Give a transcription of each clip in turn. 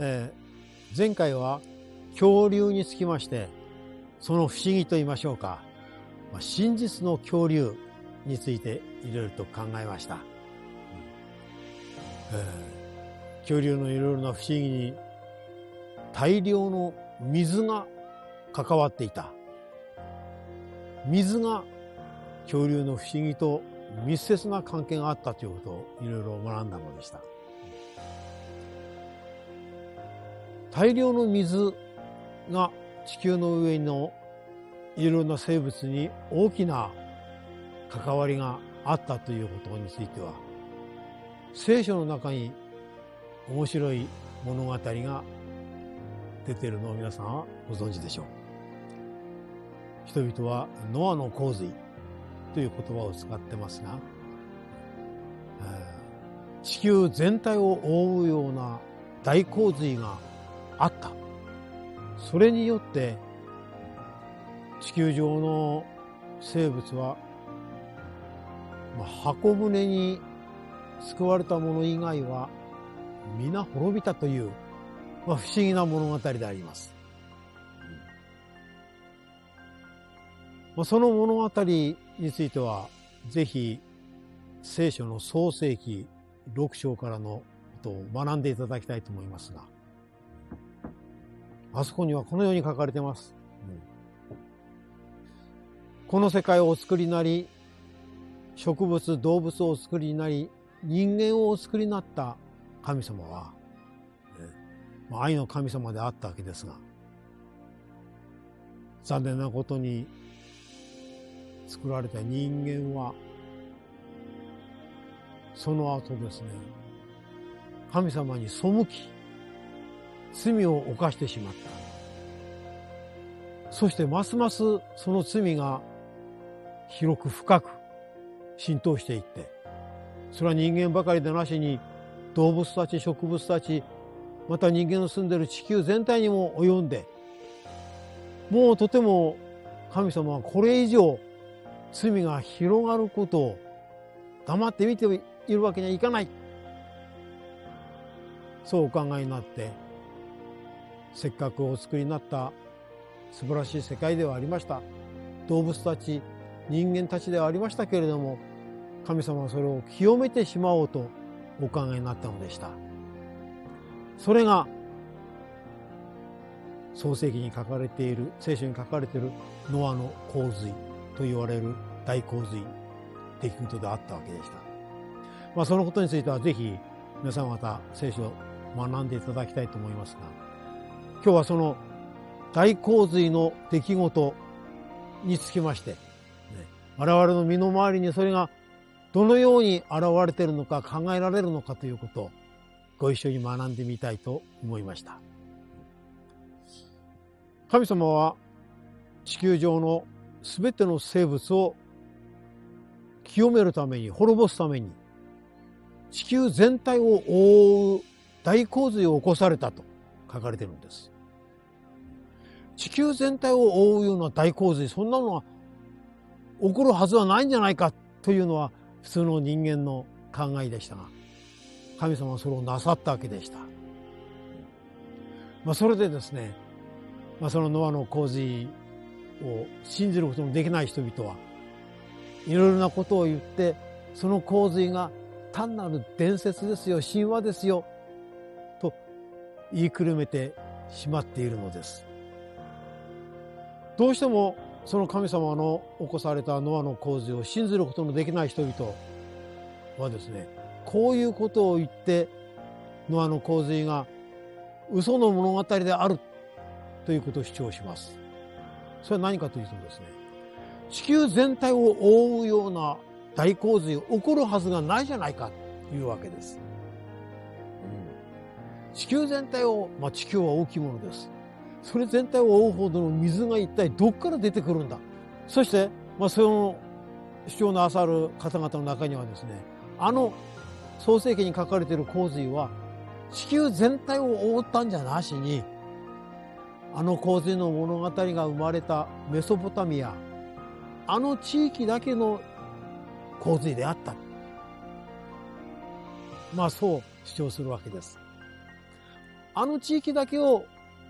前回は恐竜につきまして、その不思議と言いましょうか、真実の恐竜についていろいろと考えました。恐竜のいろいろな不思議に大量の水が関わっていた。水が恐竜の不思議と密接な関係があったということをいろいろ学んだのでした。大量の水が地球の上のいろいろな生物に大きな関わりがあったということについては、聖書の中に面白い物語が出ているのを皆さんはご存知でしょう。人々はノアの洪水という言葉を使ってますが、地球全体を覆うような大洪水があった。それによって地球上の生物は箱舟に救われた者以外は皆滅びたという、不思議な物語であります。その物語についてはぜひ聖書の創世記6章からのことを学んでいただきたいと思いますが、あそこにはこのように書かれています。この世界をお作りになり、植物動物をお作りになり、人間をお作りになった神様は、愛の神様であったわけですが、残念なことに作られた人間はその後ですね、神様に背き罪を犯してしまった。そしてますますその罪が広く深く浸透していって、それは人間ばかりでなしに動物たち、植物たち、また人間の住んでいる地球全体にも及んで、もうとても神様はこれ以上罪が広がることを黙って見ているわけにはいかない。そうお考えになって、せっかくお作りになった素晴らしい世界ではありました。動物たち、人間たちではありましたけれども、神様はそれを清めてしまおうとお考えになったのでした。それが創世記に書かれている、聖書に書かれているノアの洪水と言われる大洪水、出来事であったわけでした。そのことについてはぜひ皆さん方聖書を学んでいただきたいと思いますが、今日はその大洪水の出来事につきまして、我々の身の回りにそれがどのように現れているのか考えられるのかということをご一緒に学んでみたいと思いました。神様は地球上のすべての生物を清めるために、滅ぼすために地球全体を覆う大洪水を起こされたと書かれているんです。地球全体を覆うような大洪水、そんなのは起こるはずはないんじゃないかというのは普通の人間の考えでしたが、神様はそれをなさったわけでした。それでですね、そのノアの洪水を信じることのできない人々はいろいろなことを言って、その洪水が単なる伝説ですよ、神話ですよと言いくるめてしまっているのです。どうしてもその神様の起こされたノアの洪水を信じることのできない人々はですね、こういうことを言ってノアの洪水が嘘の物語であるということを主張します。それは何かというとですね、地球全体を覆うような大洪水起こるはずがないじゃないかというわけです。地球全体を、地球は大きいものです。それ全体を覆うほどの水が一体どこから出てくるんだ。そして、その主張のなさる方々の中にはですね、創世記に書かれている洪水は地球全体を覆ったんじゃなしに、洪水の物語が生まれたメソポタミア、地域だけの洪水であった。そう主張するわけです。 あの地域だけを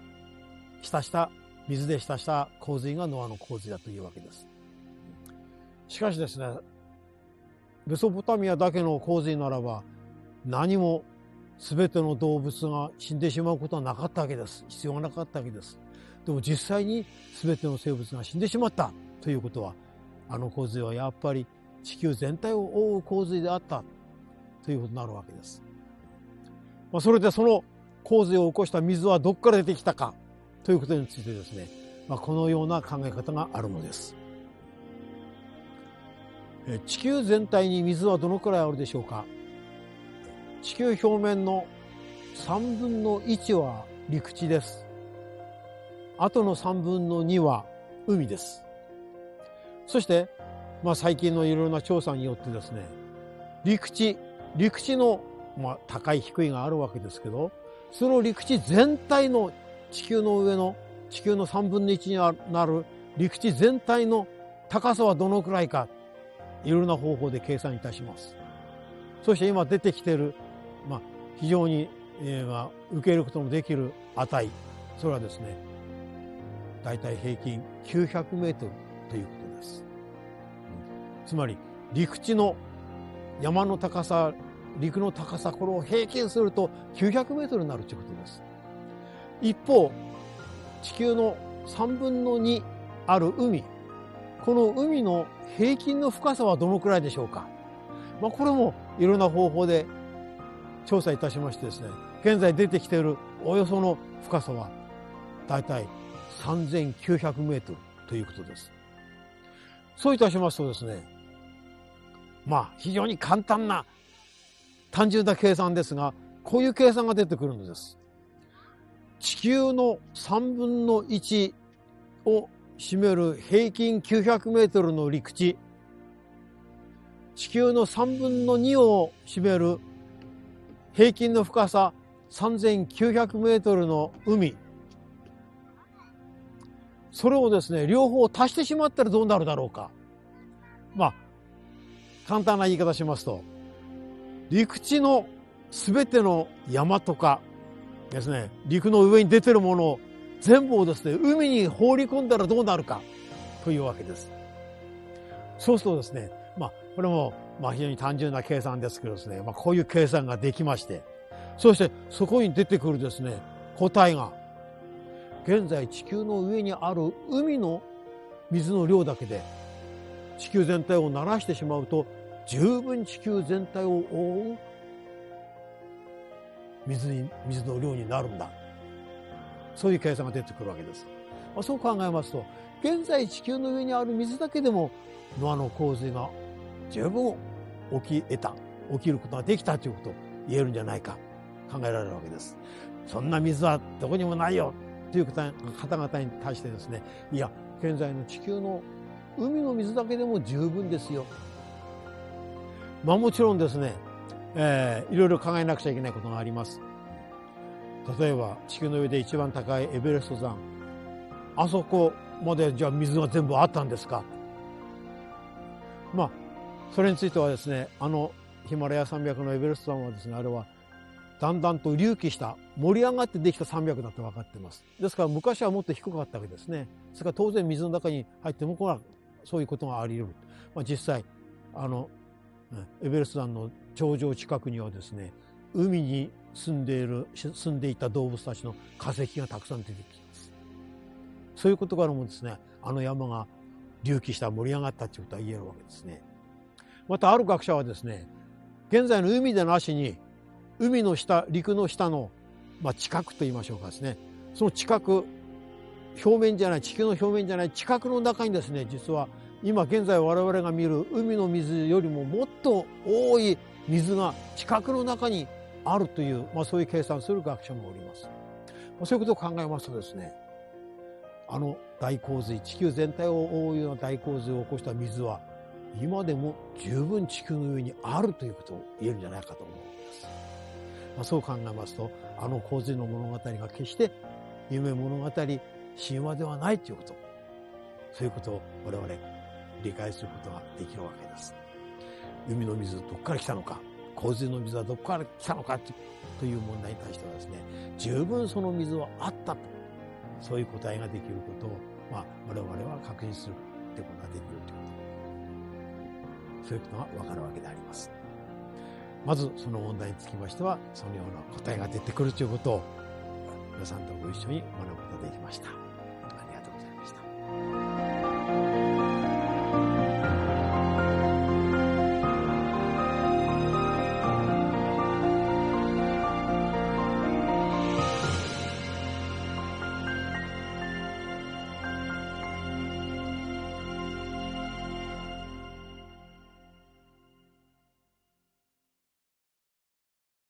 水で浸した洪水がノアの洪水だというわけです。しかしですね、メソポタミアだけの洪水ならば何も全ての動物が死んでしまうことはなかったわけです。必要がなかったわけです。でも実際に全ての生物が死んでしまったということは、あの洪水はやっぱり地球全体を覆う洪水であったということになるわけです。それでその洪水を起こした水はどこから出てきたかということについてですね、このような考え方があるのです。地球全体に水はどのくらいあるでしょうか。地球表面の3分の1は陸地です。あとの3分の2は海です。そして、最近のいろいろな調査によってですね、陸地の、高い低いがあるわけですけど、その陸地全体の地球の3分の1になる陸地全体の高さはどのくらいか、いろいろな方法で計算いたします。そして今出てきている、非常に、受け入れることのできる値、それはですね、だいたい平均900メートルということです。つまり陸地の山の高さ、陸の高さ、これを平均すると900メートルになるということです。一方、地球の3分の2ある海、この海の平均の深さはどのくらいでしょうか。これもいろんな方法で調査いたしましてですね、現在出てきているおよその深さはだいたい3900メートルということです。そういたしますとですね、非常に簡単な単純な計算ですが、こういう計算が出てくるのです。地球の3分の1を占める平均900メートルの陸地、地球の3分の2を占める平均の深さ3900メートルの海、それをですね、両方足してしまったらどうなるだろうか。簡単な言い方しますと、陸地のすべての山とかですね、陸の上に出てるものを全部をですね、海に放り込んだらどうなるかというわけです。そうするとですね、これも非常に単純な計算ですけどですね、こういう計算ができまして、そしてそこに出てくるですね、答えが、現在地球の上にある海の水の量だけで地球全体を慣らしてしまうと、十分地球全体を覆う水の量になるんだ。そういう計算が出てくるわけです。そう考えますと、現在地球の上にある水だけでもノアの洪水が十分起きることができたということを言えるんじゃないか考えられるわけです。そんな水はどこにもないよという方々に対してですね、いや、現在の地球の海の水だけでも十分ですよ。もちろんですね、いろいろ考えなくちゃいけないことがあります。例えば地球の上で一番高いエベレスト山、あそこまでじゃあ水が全部あったんですか。それについてはですね、ヒマラヤ山脈のエベレスト山はですね、あれはだんだんと隆起した盛り上がってできた山脈だと分かっています。ですから昔はもっと低かったわけですね。それから当然水の中に入ってもそういうことがあり得る。実際エベレスト山の頂上近くにはですね、海に住んでいた動物たちの化石がたくさん出てきます。そういうことからもですね、山が隆起した盛り上がったということは言えるわけですね。またある学者はですね、現在の海でなしに海の下、陸の下の、地殻と言いましょうかですね、その地殻表面じゃない、地球の表面じゃない地殻の中にですね、実は今現在我々が見る海の水よりももっと多い水が地殻の中にあるという、そういう計算する学者もおります。そういうことを考えますとですね、大洪水、地球全体を覆うような大洪水を起こした水は今でも十分地球の上にあるということを言えるんじゃないかと思うんです。そう考えますと、洪水の物語が決して夢物語、神話ではないということ、そういうことを我々理解することができるわけです。海の水どこから来たのか、 洪水の水はどこから来たのかという問題に対してはですね、十分その水はあったと、そういう答えができることを、我々は確認するということができるということ、そういうことがわかるわけであります。まずその問題につきましては、そのような答えが出てくるということを皆さんとご一緒に学ぶことができました。ありがとうございました。